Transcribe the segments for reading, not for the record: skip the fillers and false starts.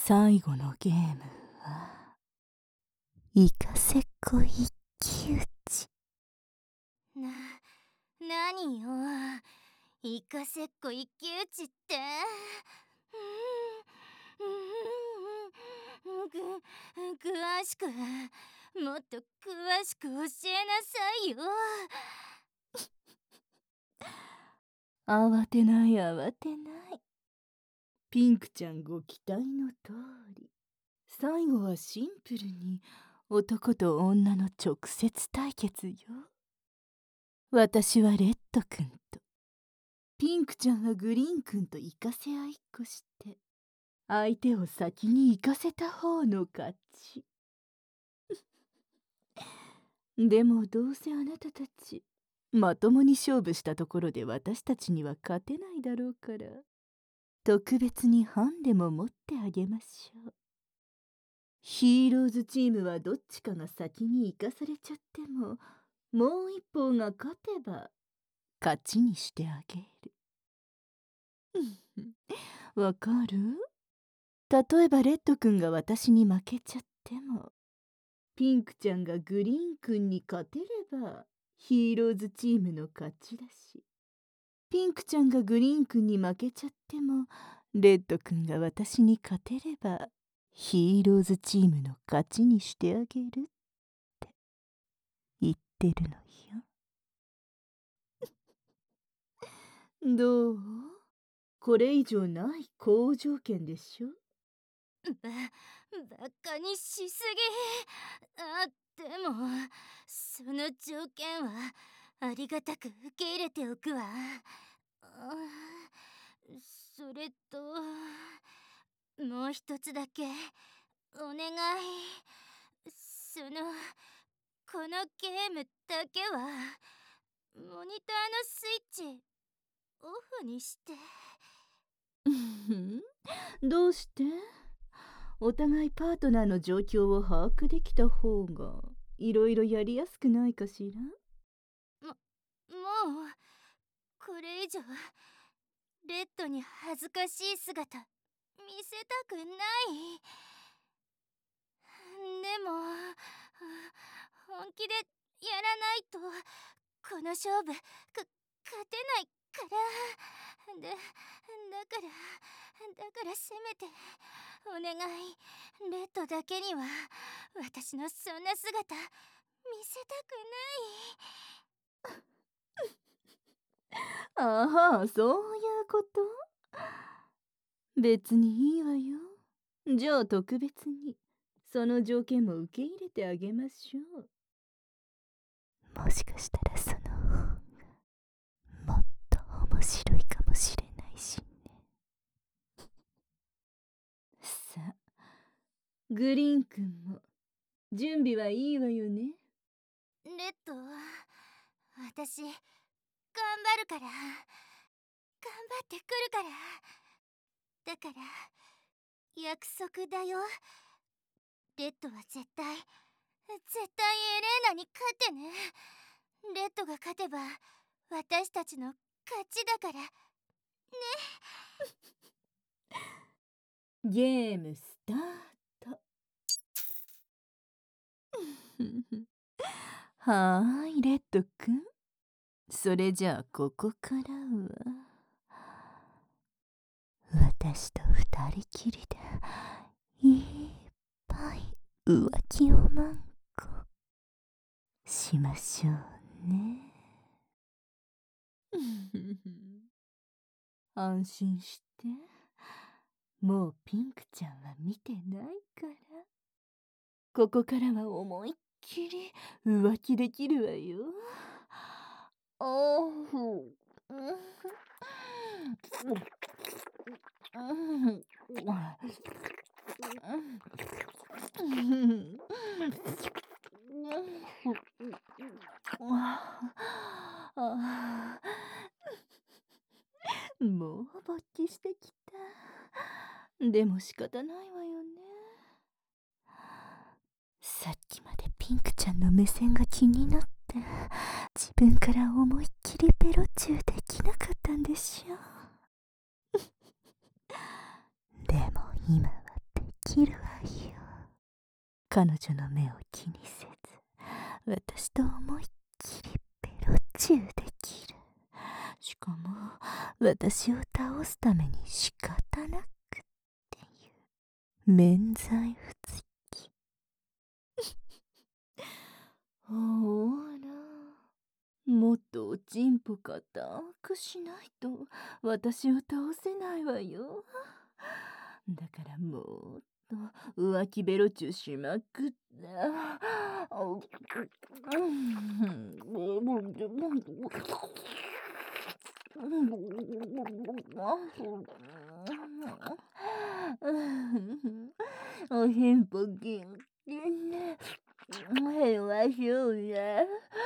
最後のゲームはイカセコ一騎打ち。 何よ、イカセコ一騎打ちって。詳しく、もっと詳しく教えなさいよ。 慌てない慌てない。ピンクちゃんご期待の通り、最後はシンプルに男と女の直接対決よ。私はレッドくんと、ピンクちゃんはグリーンくんと行かせ合いっこして、相手を先に行かせた方の勝ち。でもどうせあなたたちまともに勝負したところで私たちには勝てないだろうから、特別にハンデも持ってあげましょう。ヒーローズチームはどっちかが先に行かされちゃっても、もう一方が勝てば勝ちにしてあげる。わかる？例えばレッドくんが私に負けちゃっても、ピンクちゃんがグリーンくんに勝てればヒーローズチームの勝ちだし、ピンクちゃんがグリーンくんに負けちゃっても、レッドくんが私に勝てればヒーローズチームの勝ちにしてあげるって言ってるのよ。どう？これ以上ない好条件でしょ？ バカにしすぎ。でもその条件はありがたく受け入れておくわ。それともう一つだけお願い。このゲームだけはモニターのスイッチオフにして。 どうして？お互いパートナーの状況を把握できた方がいろいろやりやすくないかしら？ もうこれ以上レッドに恥ずかしい姿見せたくない。でも本気でやらないとこの勝負勝てないから。だからせめてお願い、レッドだけには私のそんな姿見せたくない。 ああ、そういうこと？別にいいわよ。じゃあ特別にその条件も受け入れてあげましょう。もしかしたらその方がもっと面白いかもしれないしね。さあ、グリーンくんも準備はいいわよね？ レッド、私頑張るから。頑張ってくるから。だから約束だよ。レッドは絶対エレーナに勝ってね。レッドが勝てば私たちの勝ちだからね。 ゲームスタート。はーい、レッドくん。それじゃあここからは私と二人きりでいっぱい浮気をまんこしましょうね。安心して、もうピンクちゃんは見てないから。ここからは思いっきり浮気できるわよ。もう勃起してきた。でも仕方ないわよね。さっきまでピンクちゃんの目線が気になって、自分から思いっきりベロチューできなかったんでしょ。でも今はできるわよ。彼女の目を気にせず、私と思いっきりベロチューできる。しかも私を倒すために仕方なくっていう免罪符付き。ほら、もっとおちんぽ固くしないと私を倒せないわよ。だからもっと浮気ベロチューしまくって。おへんぽキンキンね。へんわしょうね。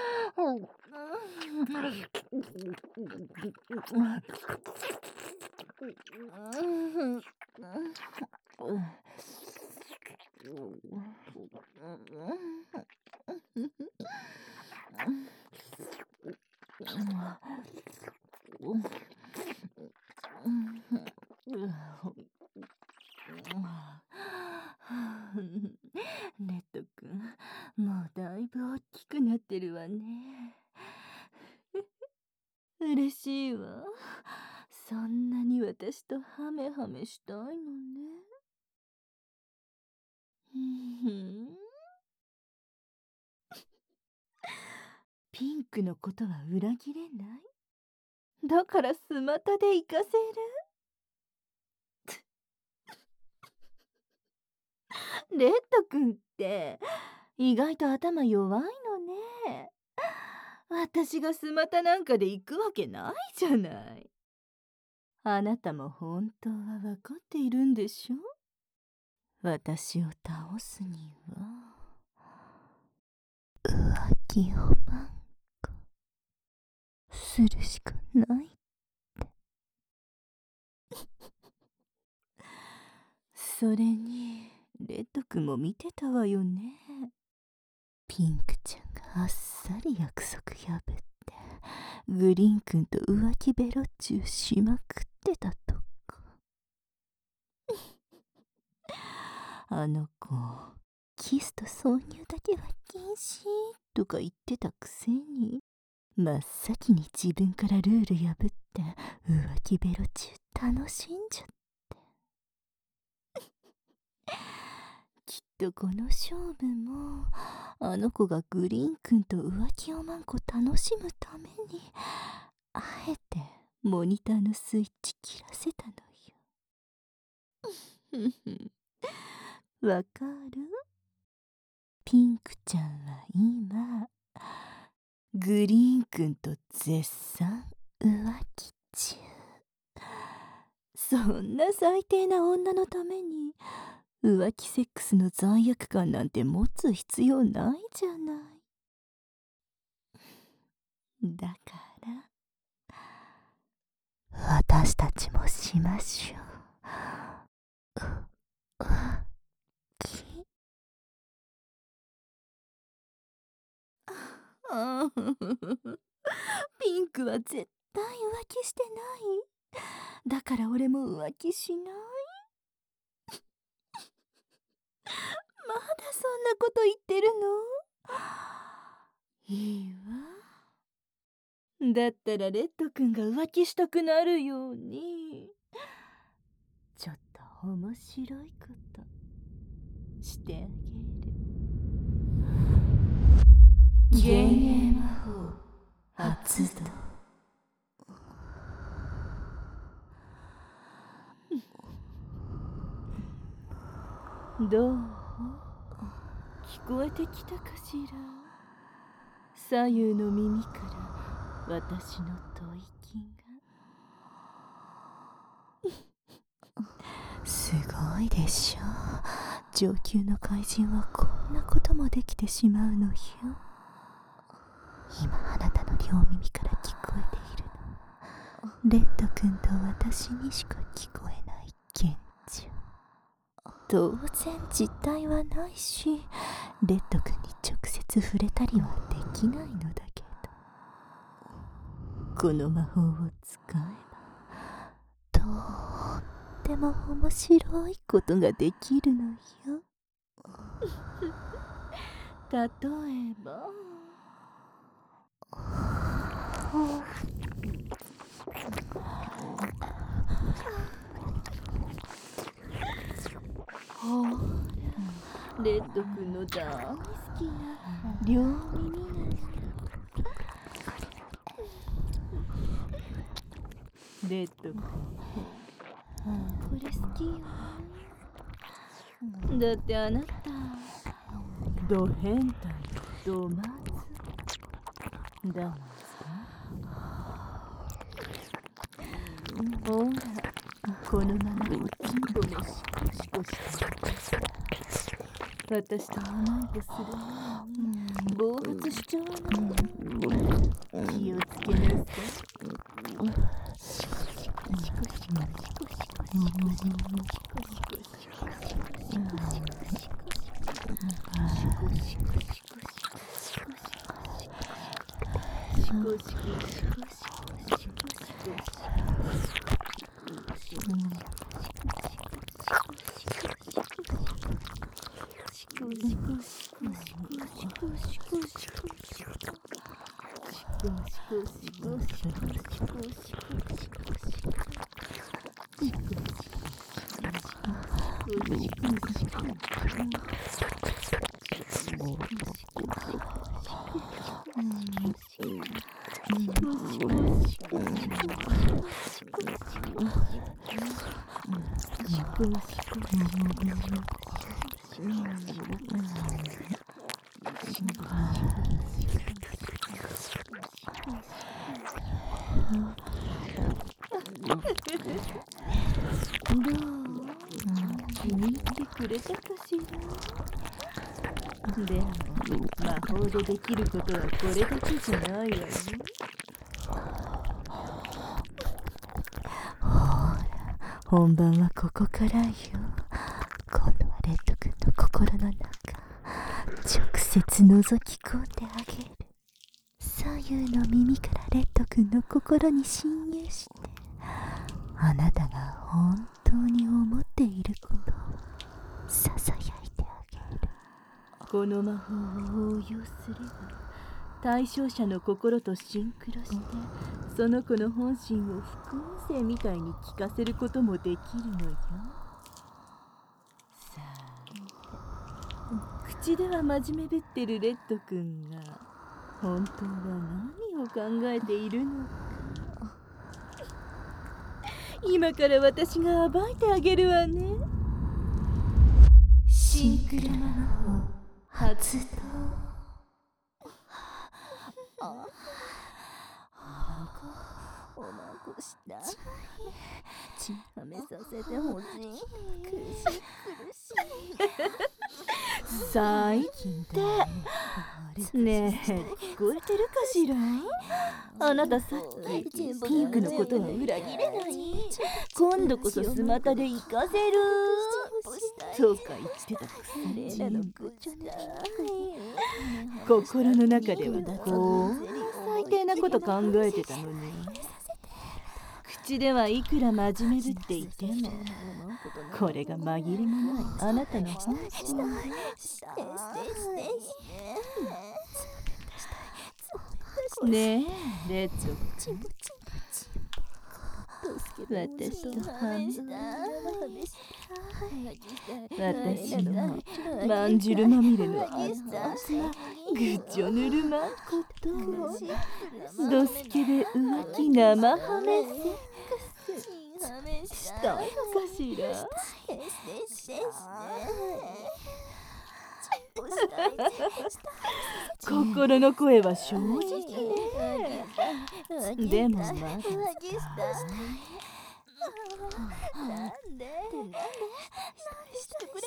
レッド君、もうだいぶ大きくなってるわね。嬉しいわ。そんなに私とハメハメしたいのね。ピンクのことは裏切れない。だからスマタで行かせる。レッド君って意外と頭弱いのね。私がスマタなんかで行くわけないじゃない。あなたも本当は分かっているんでしょ。私を倒すには浮気をなんかするしかないって。それにレッド君も見てたわよね。ピンクちゃんがあっさり約束破ってグリーン君と浮気ベロチューしまくってたとか。あの子キスと挿入だけは禁止とか言ってたくせに、真っ先に自分からルール破って浮気ベロチュー楽しんじゃってきっとこの勝負もあの子がグリーン君と浮気をまんこ楽しむためにあえてモニターのスイッチ切らせたのよ。わかる？ピンクちゃんは今グリーン君と絶賛浮気中。そんな最低な女のために浮気セックスの罪悪感なんて持つ必要ないじゃない。だから私たちもしましょう。ピンクは絶対浮気してない。だから俺も浮気しない。まだそんなこと言ってるの？いいわ。だったらレッド君が浮気したくなるようにちょっと面白いことしてあげる。幻影魔法発動。どう？聞こえてきたかしら？左右の耳から私の吐息が。すごいでしょ。上級の怪人はこんなこともできてしまうのよ。今あなたの両耳から聞こえているの。レッド君と私にしか聞こえない現状。当然実体はないし、レッド君に直接触れたりはできないのだけど、この魔法を使えばとっても面白いことができるのよ。例えばほら、レッド君の大好きな両耳なの。レッド君、これ好きよ。だってあなたド変態ドマズだもんさ。ほら、このままおちんぽでシコシコして私と同いとする前に暴発しちゃわない。気をつけなさい。気に入ってくれたかしら。でも魔法でできることはこれだけじゃないわよ。ほら、本番はここからよ。今度はレッド君の心の中直接覗き込んであげる。左右の耳からレッド君の心に侵入して、あなたが本当に思っていることをささやいてあげる。この魔法を応用すれば対象者の心とシンクロしてその子の本心を副音声みたいに聞かせることもできるのよ。さあ、口では真面目ぶってるレッド君が本当は何を考えているのか。今から私が暴いてあげるわね。シンクロ魔法発動。おまこしたちはめさせてほしい。苦しい最低ねえ、聞こえてるかしら。あなたさっきピンクのことは裏切れない。今度こそスマタで行かせるとか言ってたくせに心の中ではこんな最低なこと考えてたのに、口ではいくら真面目ぶっていてもこれが紛れもないあなたの本心。ねえレッド君、私と半分私のまんじゅるまみれのあぐっちょぬるまんことドスケベ浮気生ハメセックスしたいのかしら。心の声は正直ね。でもまだなんでしてく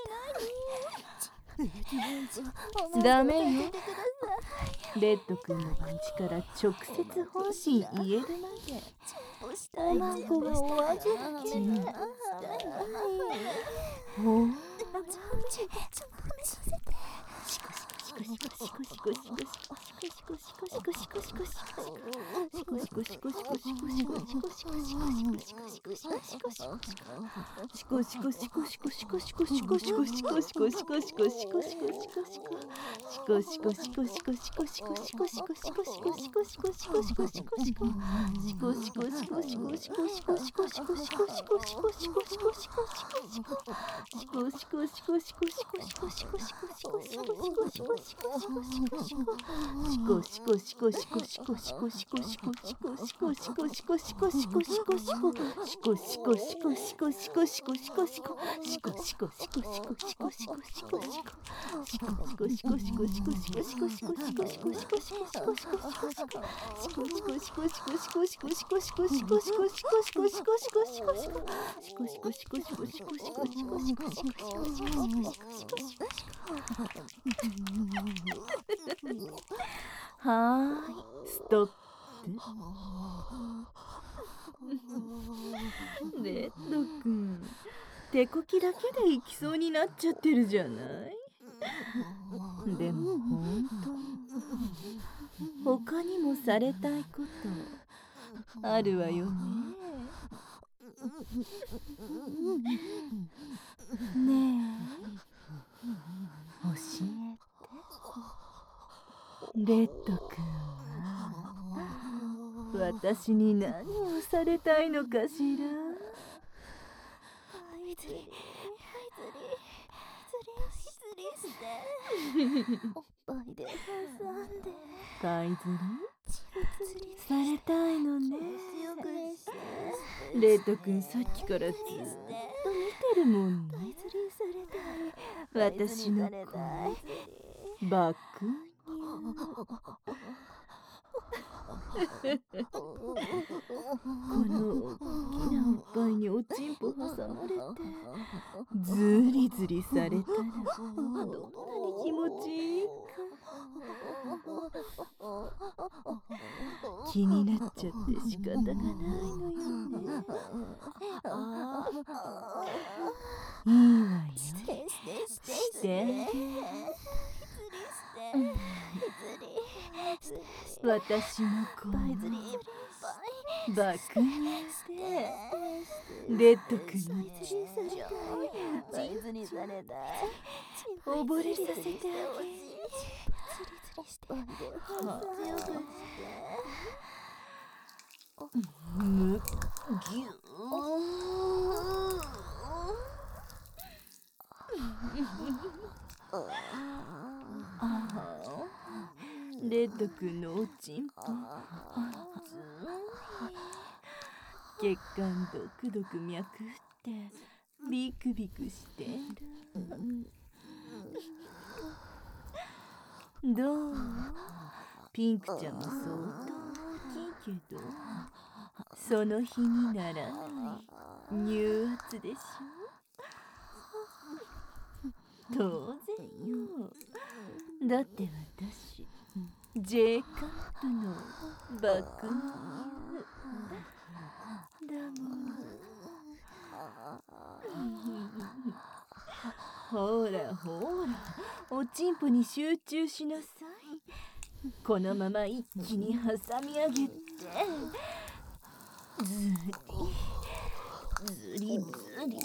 れないの。ダメよ。レッド君のパンチから直接本心言えるまでおまんこがお味見ね。ほうストップ。レッドくん、手こきだけで行きそうになっちゃってるじゃない。でも本当、他にもされたいことあるわよね。ねえ、教えて。レッドくんは私に何をされたいのかしら。 おっぱいで挟んでパイ釣りされたいのね。レッドくんさっきからずっと見てるもんね。私の声バックにこの大きなおっぱいにおちんぽ挟まれてずりずりされたらどんなに気持ちいいか。気になっちゃって仕方がないのよね。いいわよ。して私の声バックにしてレッドくんの溺れさせてあげる。レッドくんのおちんぽ血管ドクドク脈打ってビクビクしてる。どう？ピンクちゃんも相当大きいけどその日にならない乳圧でしょ。当然よ。だって私J カップの爆乳だもの。ほらほら、おちんぽに集中しなさい。このまま一気に挟み上げてずりずりずりずり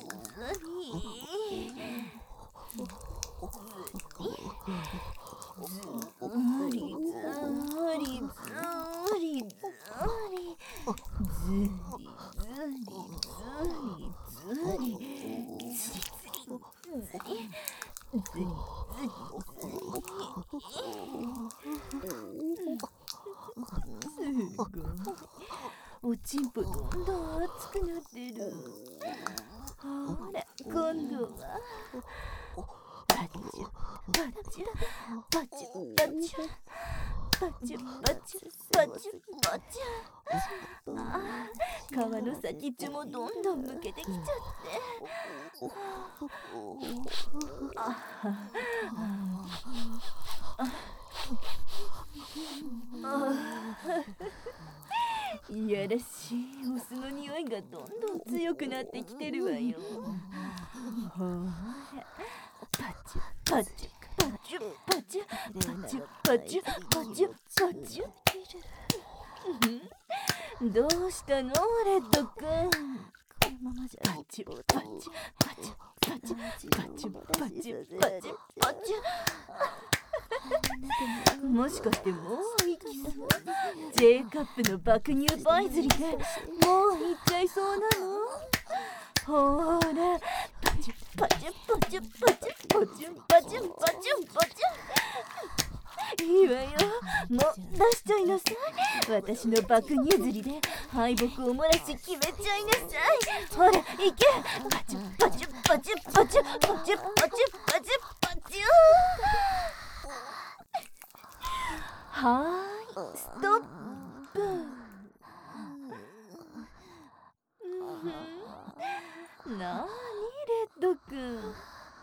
おちんぽどんどん熱くなってる。ほら今度はパチュパチュパチュパチュパチュパチュパチュパチュ。ああ、皮の先っちょもどんどんむけてきちゃっていやらしいお酢の匂いがどんどん強くなってきてるわよ。ほらパチュパチュパチュパチュパチュパチュパチュパチュ。どうしたのレッドくん。 パチパチパチパチパチパチパチパチ。もしかしてもういきそう？ J カップの爆乳パイ釣りでもういっちゃいそうなの？ほーら、パチパチパチパチパチパチパチパチ。いいわよ、もう出しちゃいなさい。私の爆乳釣りで敗北を漏らし決めちゃいなさい。ほら、いけ。パチパチパチパチパチパチパチパチ。はーい、ストップ。なーに、レッドくん。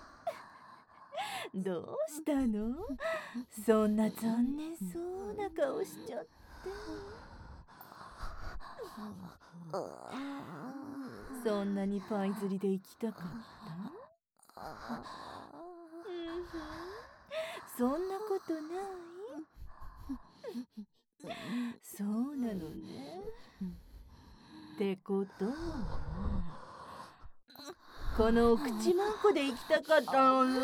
どうしたの？そんな残念そうな顔しちゃって。そんなにパイ釣りで行きたかった？そんなことない？そうなのね。ってことはこのお口まんこで行きたかったのね。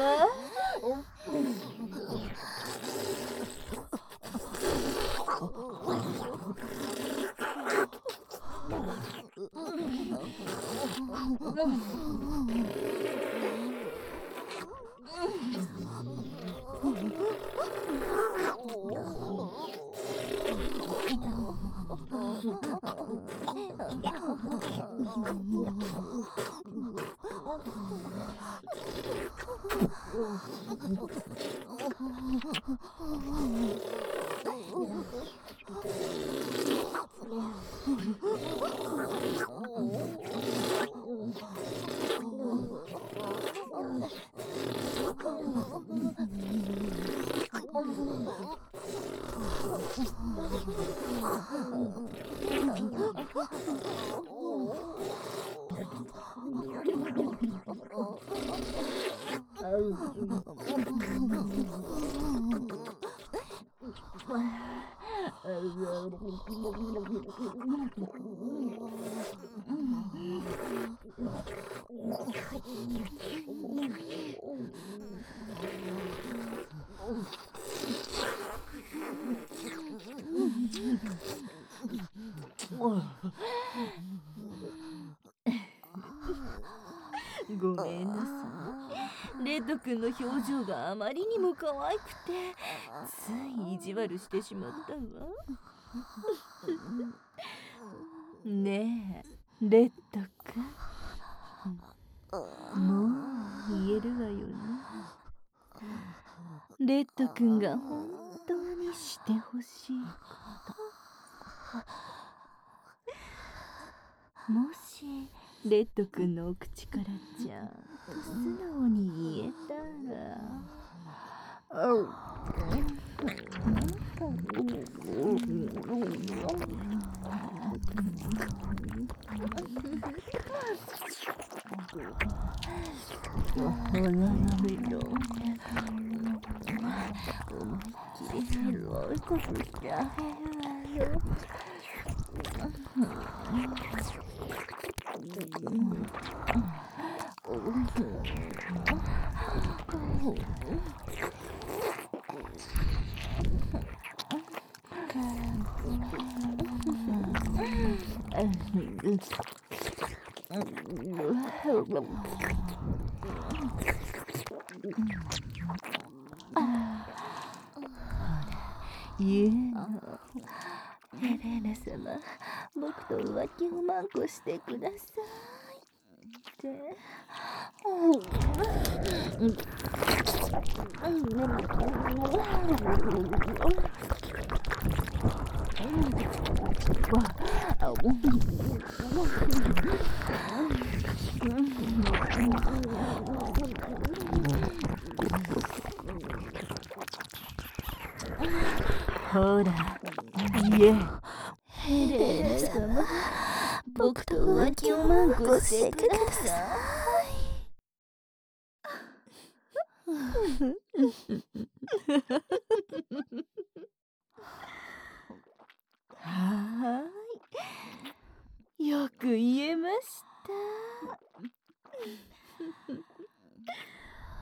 ごめんなさい。レッド君の表情があまりにも可愛くてつい意地悪してしまったわ。ねえ、レッド君、もう言えるわよね。レッド君が本当にしてほしいこと。もしレッド君のお口からちゃんと素直に言えたら。ほらやめろ。思いっきりすごいことしてあげるわよ。ユーノ、ヘレーナ様、僕と浮気をまんこしてくださいって。ほら、言え。ヘレーナ様、僕と浮気をまんこしてください。はーい、よく言えました。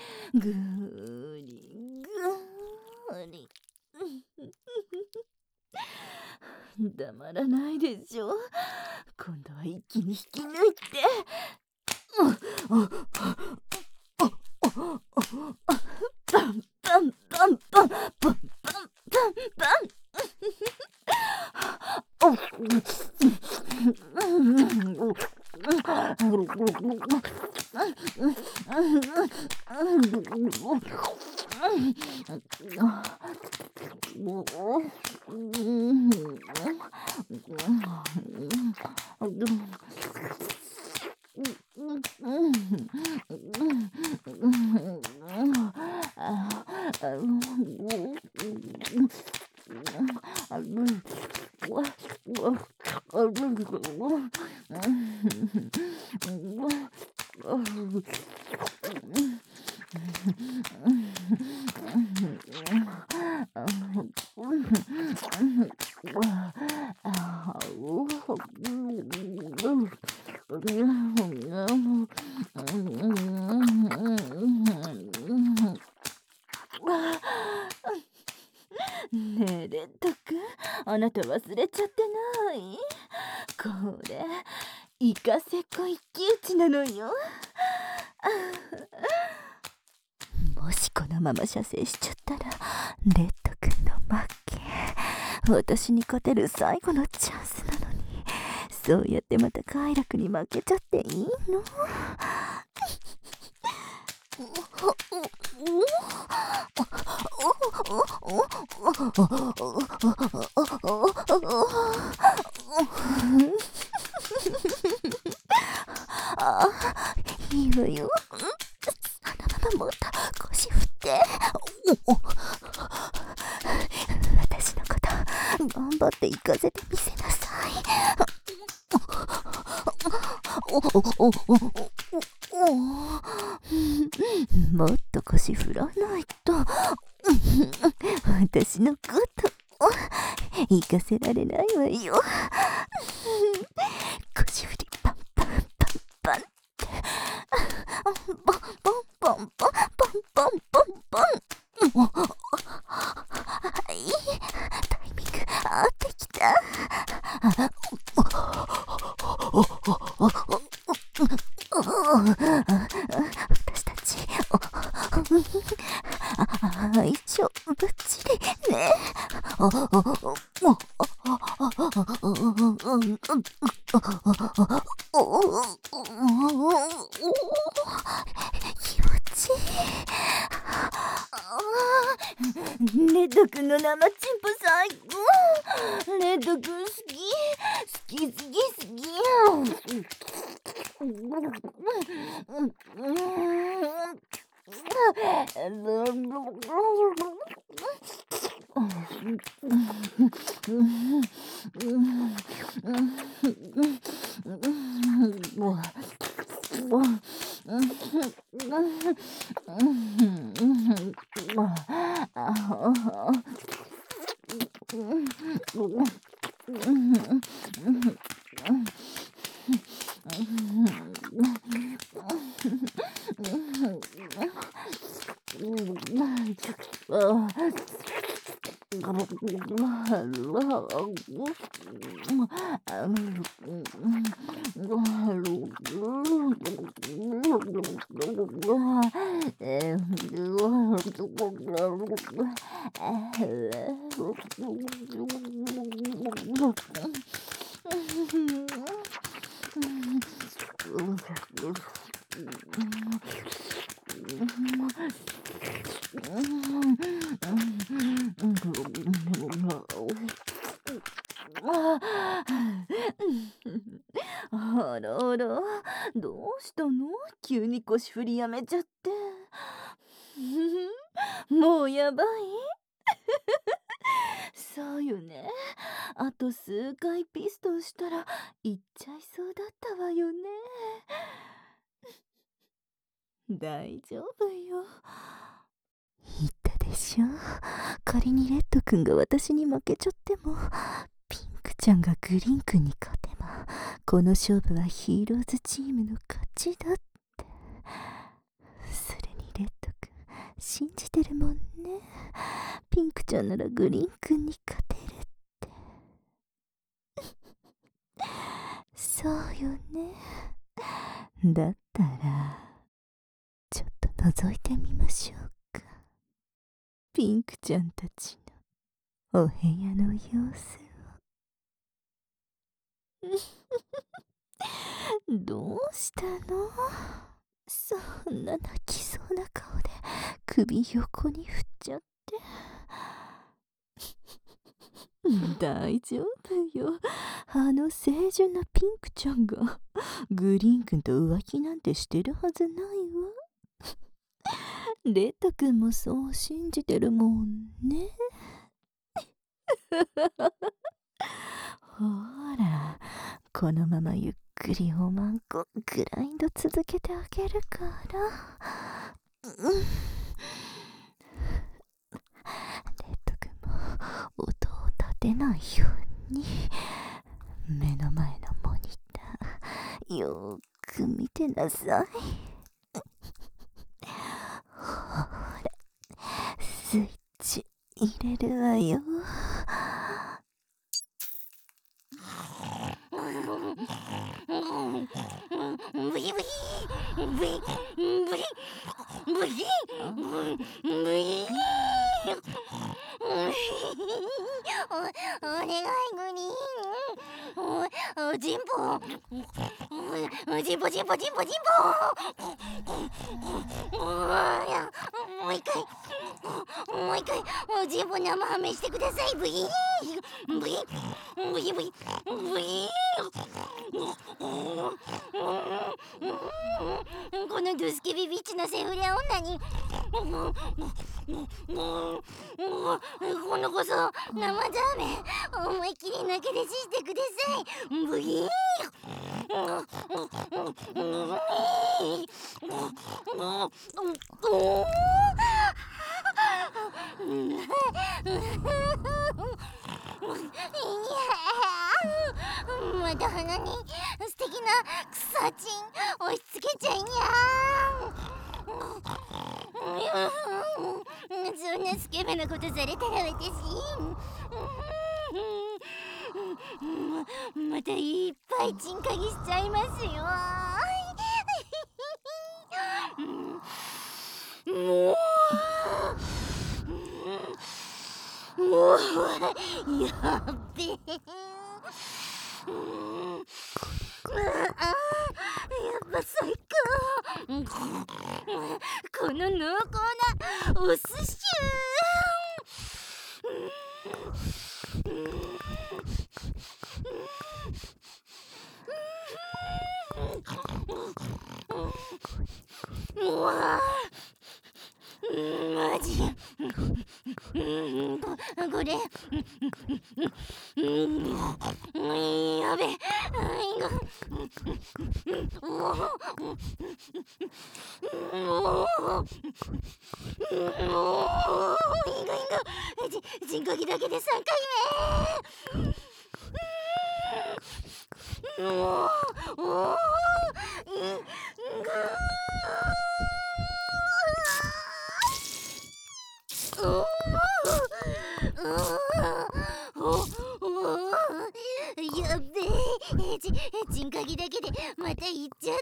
ぐーりぐーり。黙らないでしょ。今度は一気に引き抜いて。パンパンパンパンパンパンパンパン。ねえレッド君、あなた忘れちゃってない？これイカセコ一騎打ちなのよ。もしこのまま射精しちゃったらレッド君の負け。私に勝てる最後のチャンスなのに、そうやってまた快楽に負けちゃっていいの？あ、いいわよ。そのままもっと腰振って。私のこと頑張って行かせてみせなさい。もっと腰振らないと私のこと行かせられないわよ。腰振りパンパンパンパンってポンポンポンポンポンポンポンポン。はい、タイミング合ってきた。私たち相性ぶっちりね。気持ちいい。レッド君の生チンポ最高。レッド君好き好き好き好き。 あらあら、どうしたの？急に腰振りやめちゃって。もうやばい？そうよね。あと数回ピストンしたら行っちゃいそうだったわよね。大丈夫よ。言ったでしょ。仮にレッド君が私に負けちゃっても、ピンクちゃんがグリーン君に勝てば、この勝負はヒーローズチームの勝ちだって。それにレッド君信じてるもんね。ピンクちゃんならグリーン君に勝てるって。そうよね。だったらちょっと覗いてみましょうか。ピンクちゃんたちのお部屋の様子を。どうしたの？そんな泣きそうな顔で首横に振っちゃって。大丈夫よ。清純なピンクちゃんがグリーン君と浮気なんてしてるはずないわ。レッド君もそう信じてるもんね。ほら、このままゆっくりおまんこグラインド続けてあげるから。レッド君も音を立てないように目の前のモニターよーく見てなさい。ほら、スイッチ入れるわよ。ブイブイブイブイブイブイお願いグリーン。ジンボジンボジンボジンボジンボ。もう一回ジンボ生ハメしてください。ブイブイブイブイブイ。このドゥスケビビッチのセフレ女に今度こそ生ザーメン思いっきり泣き出ししてください。ブイーまた鼻に素敵な草チン押し付けちゃいにゃそんなスケベなことされたら私またいっぱいチンカギしちゃいますよ。もうやっべえ。やっぱ最高。この濃厚なお寿司マジこれやべ。人格だけで3回目。やっべえ、人影だけでまた行っちゃった。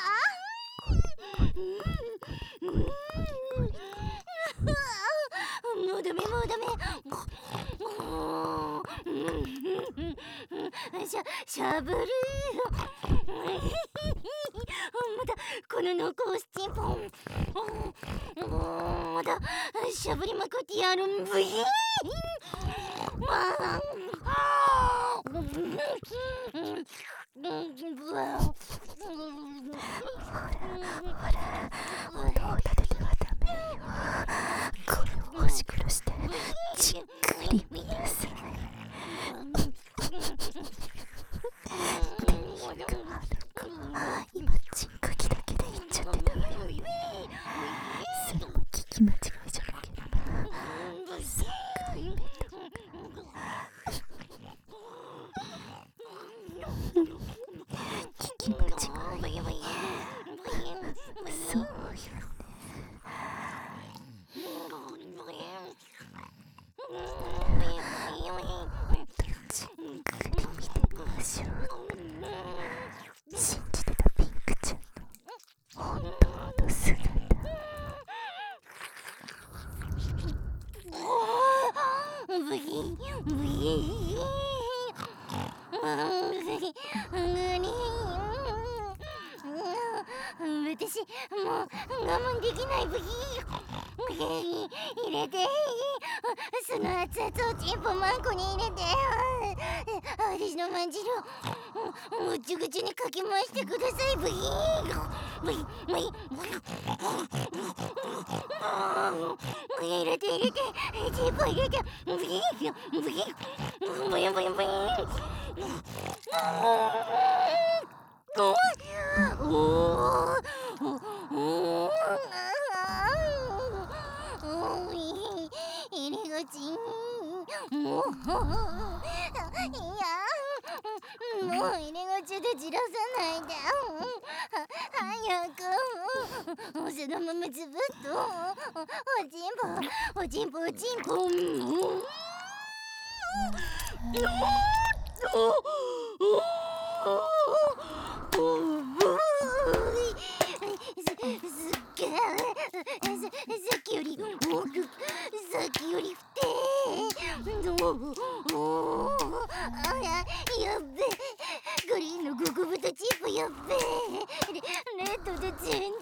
もうダメもうダメ。しゃぶる。またこの濃厚スチンポン。またしゃぶりまくってやるんブイーン。 声を欲し苦してじっくり見なさい。今人格だけで言っちゃってたわよ。それも聞き間違いじゃなければ3回目と聞き間違い。そうよね。じっくり見てみましょう。信じてたピンクちゃんの本当の姿。 ブヒンブヒン私もう我慢できないブヒン。入れて。その熱々をチンポマンコに入れて。私のまんじるをぐちゅぐちゅにかき回してくださいブヒン。ブヒンブヒン入れて入れてチンポ入れてブヒンブヒンブヒンブヒンブヒン。入り口もう入り口でじらさないで。早くそのままずぶっとおちんぽさっきよりふてやっべ。グリーンの極太チップやっべ。レッドで全然違う。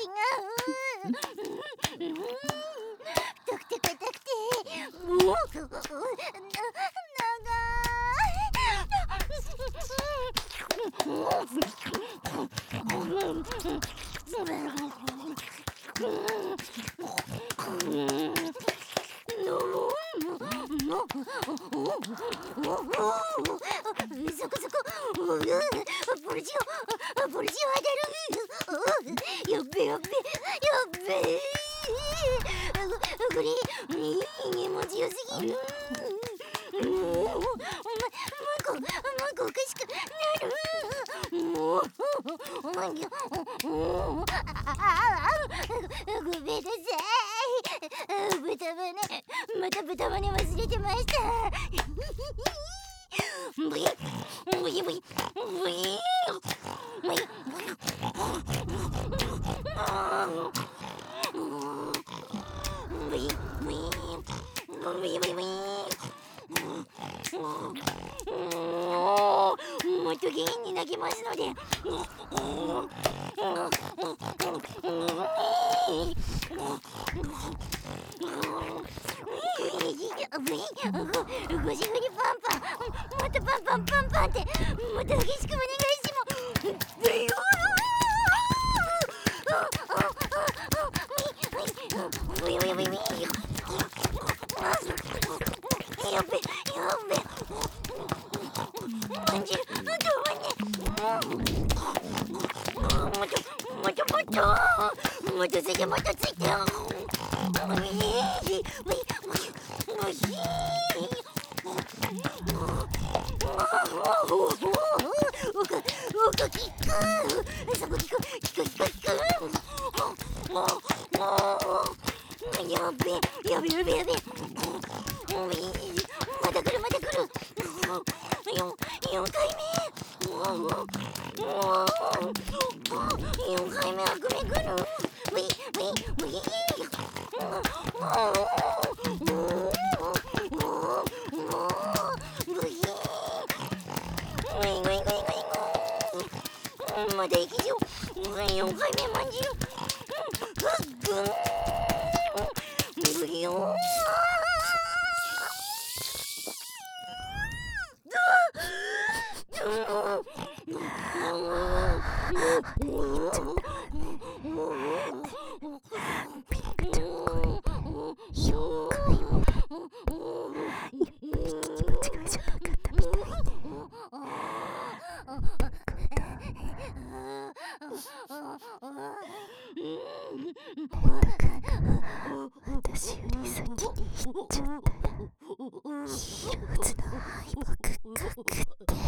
太くて硬くてそこボルジオ当たる。やっべグリーン絵文字良すぎる。もうおかしくなる。もうごめんなさい。また豚バネ忘れてました。ブイブイブイブイブイもっと元気に泣きますので。ゴシゴシパンパン、またパンパンパンパンって、また激しくお願いします。 もっとついてもっとついて。やべまた来る4回目悪夢来る。まだ劇場4回目まんじゅう。 私より先に行っちゃったらヒローズの敗北確定。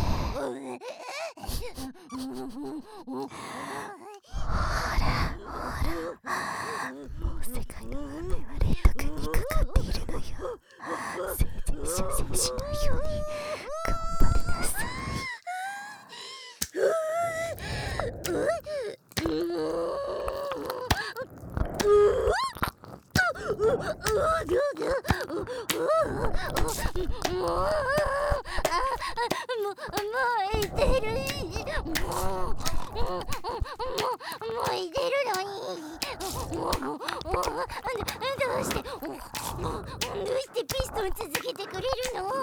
もう世界の運命はレッド君にかかっているのよ。生前修正しないように頑張りなさい。 もういてるのにどうしてピストン続けてくれるの？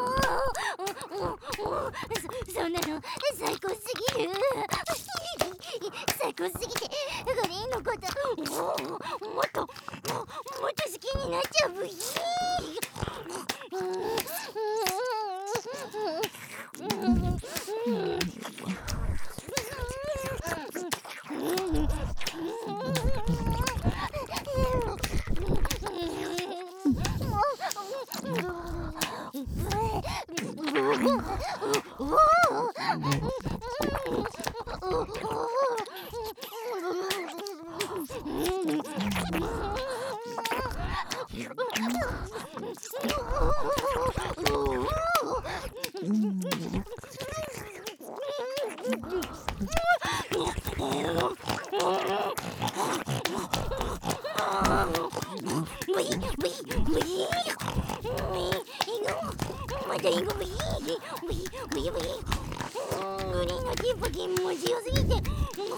そんなの最高すぎる。最高すぎてグリーンのこともっと好きになっちゃうブヒまた行くブヒグリーンのテンポ気持ちよすぎて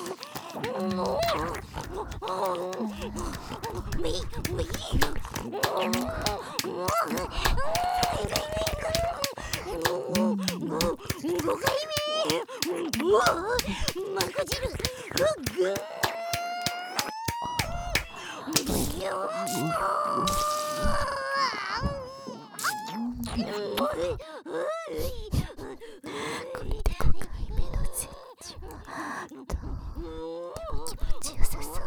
5回目まくじるこれで5回目の設置はとっても気持ちよさそう。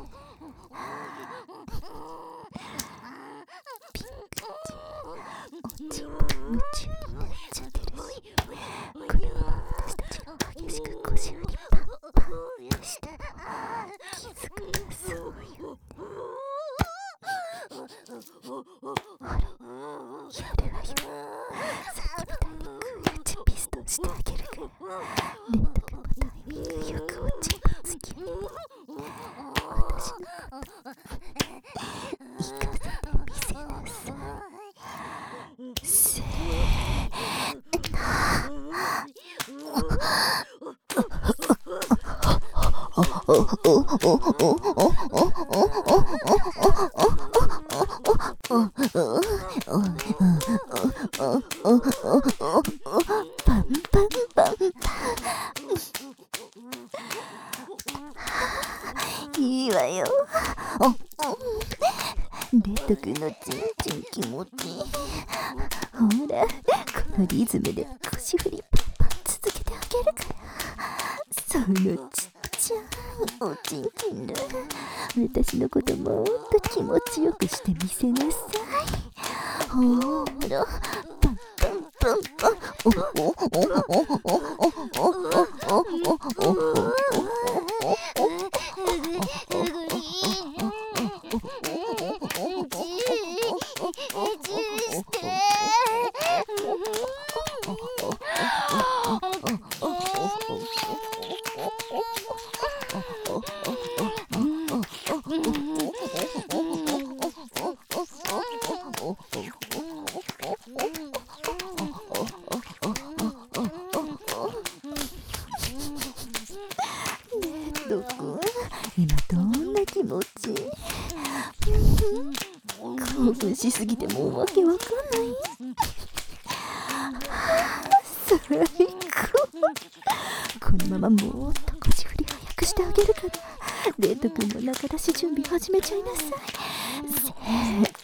ピンクちおちんぽ夢中になっちゃってるし、これは私たちが激しく腰振りパンパンとして気づかなそうよ。ほらやるわよ。さっきみたいにグーチピストンしてあげるからレッド君もタイミングよくおちんぽつける。私のこと行かせてみせなさい。せーパンパンパンいいわよ。レッド君のちんちん気持ちいい。ほらこのリズムで腰振りパンパン続けてあげるから、そのちっちゃいおちんちんで私のこともっと気持ちよくしてみせなさい。ほら、パンパンパンパン。どこ？今どんな気持ち？興奮しすぎてもうわけわかんない。最高。このままもっと腰振り早くしてあげるから、レッド君も中出し準備始めちゃいなさい。せーの。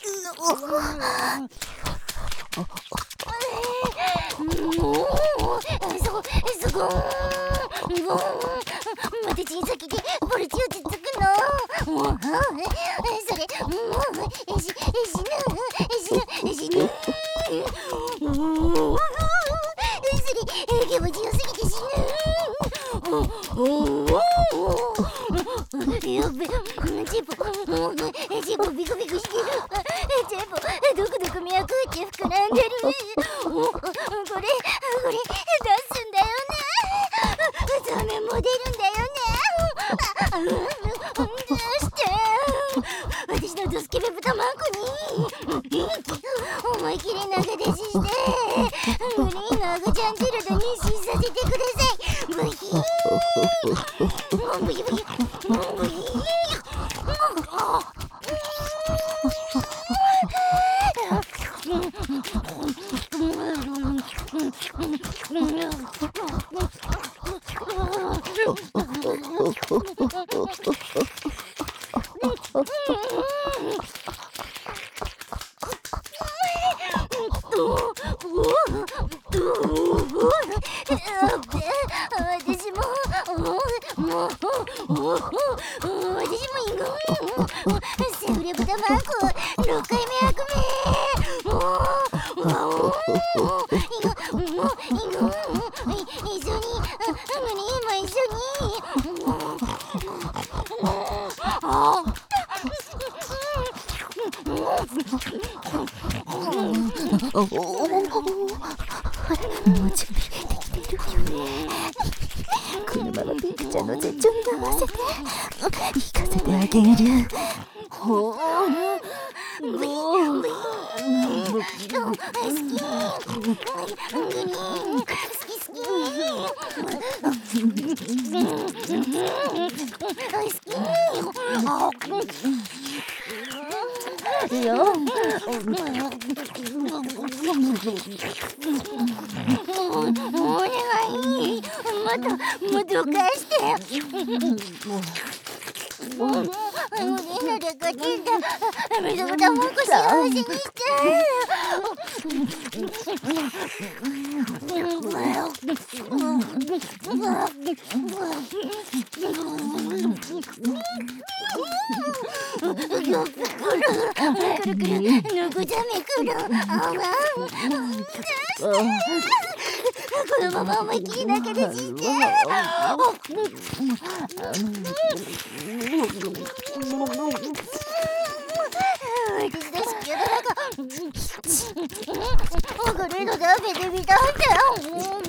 すごい。また小さきでボルチ落ち着くの。それ死ぬ。それ気持ちよすぎて死ぬ。やっべ、チェポビクビクしてる。チェポどこどこ脈打って膨らんでる。これ出すんだよね。ザメも出るんだよね。どうして私のドスケベ豚マンコに思い切り長出ししてグリーンの赤ちゃんジルド妊娠させてください。ブヒーブヒブヒブヒセフレ豚マンコ6回目悪名。一緒に今一緒にもう準備できてるよね。このままピンクちゃんの絶頂に合わせて行かせてあげる。ほーいやお願い。もっと返して。みんなで勝ちんだ。水豚もんこ幸せにして。くるくるぬぐざめくる。このまま思いっきり中出しして。私の好きな中これの食べてみたんだよ。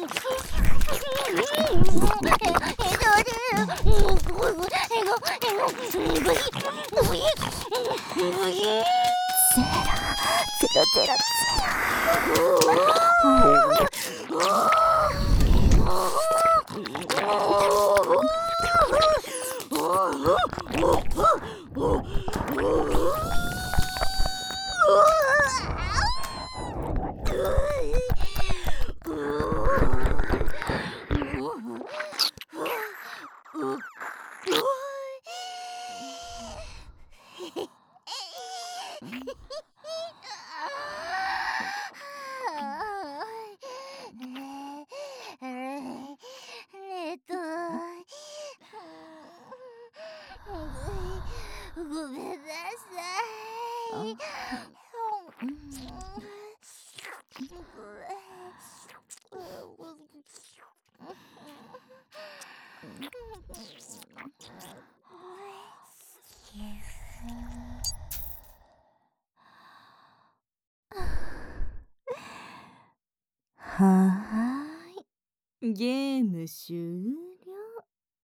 はーい、ゲーム終了。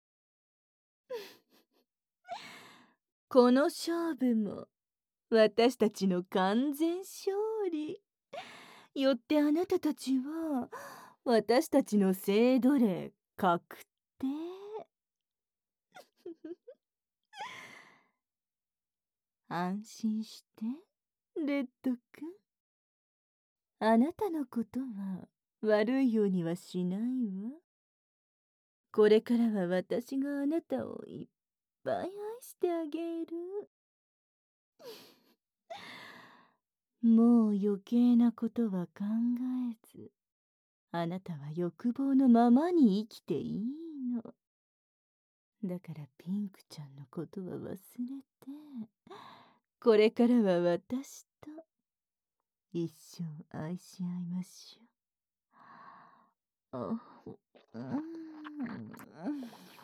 この勝負も私たちの完全勝利。よってあなたたちは私たちの性奴隷確定。安心してレッド君、あなたのことは悪いようにはしないわ。これからは私があなたをいっぱい愛してあげる。もう余計なことは考えず、あなたは欲望のままに生きていいの。だからピンクちゃんのことは忘れて、これからは私と一生愛し合いましょう。あ、うん。